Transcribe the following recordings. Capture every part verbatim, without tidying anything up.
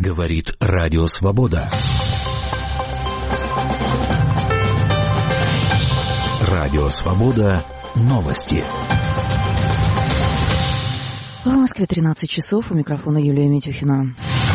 Говорит Радио Свобода. Радио Свобода. Новости. В Москве тринадцать часов. У микрофона Юлия Митюхина.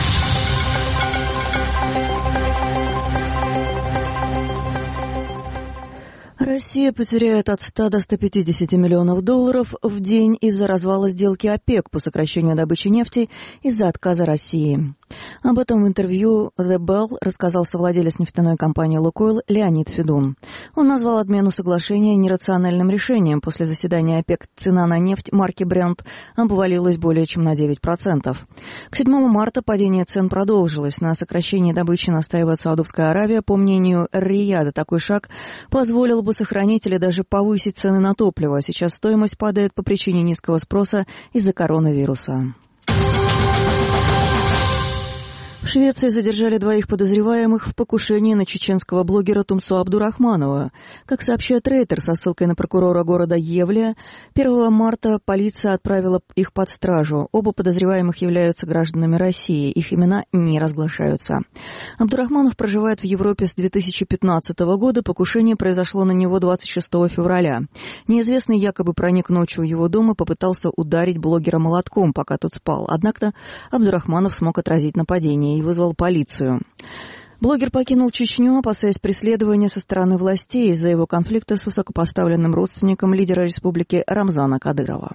Россия потеряет от ста до ста пятидесяти миллионов долларов в день из-за развала сделки ОПЕК по сокращению добычи нефти из-за отказа России. Об этом в интервью The Bell рассказал совладелец нефтяной компании «Лукойл» Леонид Федун. Он назвал отмену соглашения нерациональным решением. После заседания ОПЕК цена на нефть марки Brent обвалилась более чем на девять процентов. К седьмому марта падение цен продолжилось. На сокращении добычи настаивает Саудовская Аравия. По мнению Эр-Рияда, такой шаг позволил бы сохранить или даже повысить цены на топливо. Сейчас стоимость падает по причине низкого спроса из-за коронавируса. В Швеции задержали двоих подозреваемых в покушении на чеченского блогера Тумсо Абдурахманова. Как сообщает Рейтер со ссылкой на прокурора города Евле, первого марта полиция отправила их под стражу. Оба подозреваемых являются гражданами России. Их имена не разглашаются. Абдурахманов проживает в Европе с две тысячи пятнадцатого года. Покушение произошло на него двадцать шестого февраля. Неизвестный якобы проник ночью в его дом и попытался ударить блогера молотком, пока тот спал. Однако Абдурахманов смог отразить нападение и вызвал полицию. Блогер покинул Чечню, опасаясь преследования со стороны властей из-за его конфликта с высокопоставленным родственником лидера республики Рамзана Кадырова.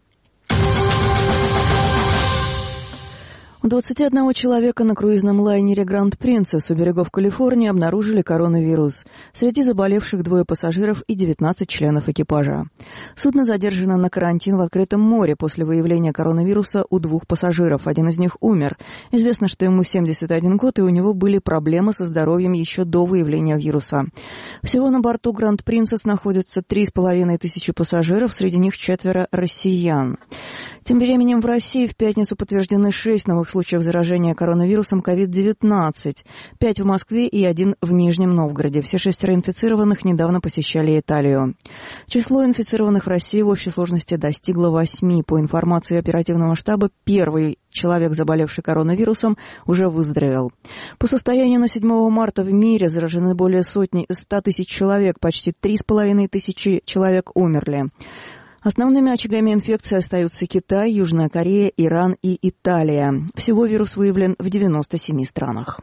У двадцати одного человека на круизном лайнере «Гранд Принцесс» у берегов Калифорнии обнаружили коронавирус. Среди заболевших двое пассажиров и девятнадцать членов экипажа. Судно задержано на карантин в открытом море после выявления коронавируса у двух пассажиров. Один из них умер. Известно, что ему семьдесят один год, и у него были проблемы со здоровьем еще до выявления вируса. Всего на борту «Гранд Принцесс» находятся три с половиной тысячи пассажиров, среди них четверо россиян. Тем временем в России в пятницу подтверждены шесть новых случаев заражения коронавирусом ковид девятнадцать, пять в Москве и один в Нижнем Новгороде. Все шестеро инфицированных недавно посещали Италию. Число инфицированных в России в общей сложности достигло восьми. По информации оперативного штаба, первый человек, заболевший коронавирусом, уже выздоровел. По состоянию на седьмого марта в мире заражены более сотни, ста тысяч человек, почти три с половиной тысячи человек умерли. Основными очагами инфекции остаются Китай, Южная Корея, Иран и Италия. Всего вирус выявлен в девяноста семи странах.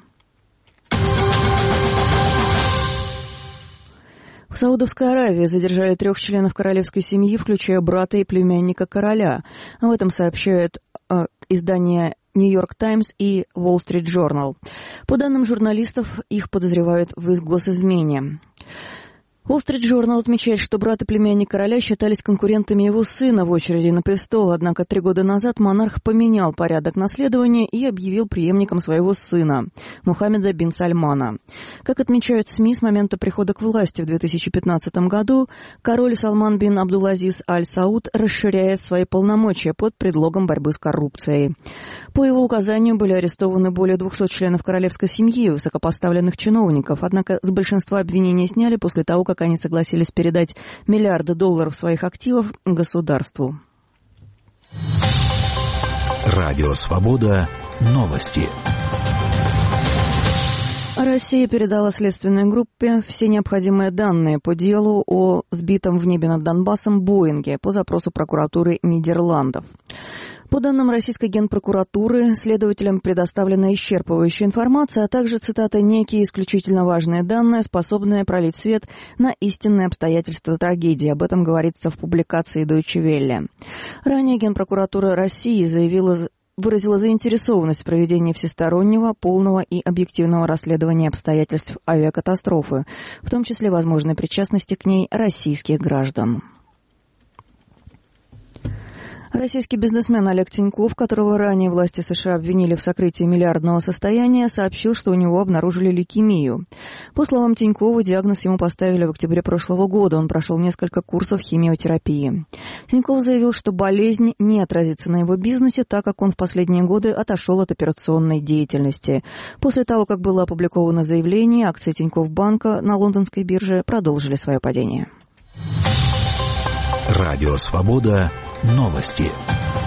В Саудовской Аравии задержали трех членов королевской семьи, включая брата и племянника короля. Об этом сообщают э, издания «Нью-Йорк Таймс» и «Уолл Стрит Джорнал». По данным журналистов, их подозревают в госизмене. Wall Street Journal отмечает, что брат и племянник короля считались конкурентами его сына в очереди на престол, однако три года назад монарх поменял порядок наследования и объявил преемником своего сына, Мухаммеда бин Сальмана. Как отмечают СМИ, с момента прихода к власти в две тысячи пятнадцатом году король Салман бин Абдул-Азиз Аль-Сауд расширяет свои полномочия под предлогом борьбы с коррупцией. По его указанию были арестованы более двухсот членов королевской семьи и высокопоставленных чиновников, однако с большинства обвинений сняли после того, как как они согласились передать миллиарды долларов своих активов государству. Радио Свобода. Новости. Россия передала следственной группе все необходимые данные по делу о сбитом в небе над Донбассом Боинге по запросу прокуратуры Нидерландов. По данным российской генпрокуратуры, следователям предоставлена исчерпывающая информация, а также, цитата, «некие исключительно важные данные, способные пролить свет на истинные обстоятельства трагедии». Об этом говорится в публикации Deutsche Welle. Ранее Генпрокуратура России заявила, выразила заинтересованность в проведении всестороннего, полного и объективного расследования обстоятельств авиакатастрофы, в том числе возможной причастности к ней российских граждан. Российский бизнесмен Олег Тиньков, которого ранее власти США обвинили в сокрытии миллиардного состояния, сообщил, что у него обнаружили лейкемию. По словам Тинькова, диагноз ему поставили в октябре прошлого года. Он прошел несколько курсов химиотерапии. Тиньков заявил, что болезнь не отразится на его бизнесе, так как он в последние годы отошел от операционной деятельности. После того, как было опубликовано заявление, акции Тинькофф банка на лондонской бирже продолжили свое падение. Радио Свобода. Новости.